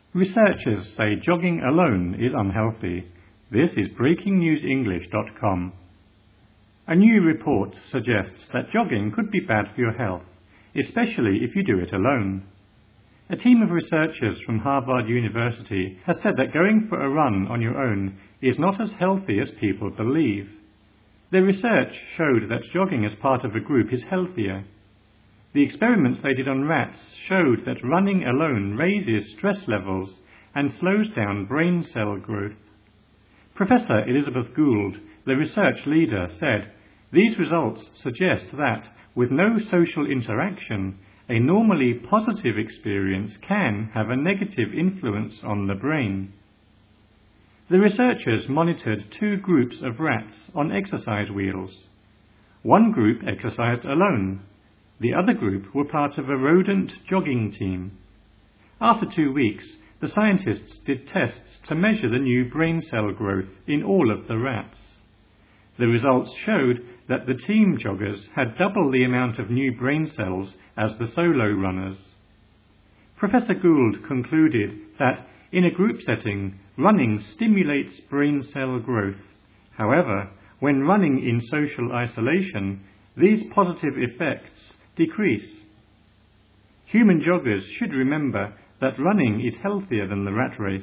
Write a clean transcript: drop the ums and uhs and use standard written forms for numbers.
Researchers say jogging alone is unhealthy. This is breakingnewsenglish.com. A new report suggests that jogging could be bad for your health, especially if you do it alone. A team of researchers from Harvard University has said that going for a run on your own is not as healthy as people believe. Their research showed that jogging as part of a group is healthier. The experiments they did on rats showed that running alone raises stress levels and slows down brain cell growth. Professor Elizabeth Gould, the research leader, said, "These results suggest that, with no social interaction, a normally positive experience can have a negative influence on the brain." The researchers monitored two groups of rats on exercise wheels. One group exercised alone. The other group were part of a rodent jogging team. After 2 weeks, the scientists did tests to measure the new brain cell growth in all of the rats. The results showed that the team joggers had double the amount of new brain cells as the solo runners. Professor Gould concluded that, in a group setting, running stimulates brain cell growth. However, when running in social isolation, these positive effects decrease. Human joggers should remember that running is healthier than the rat race.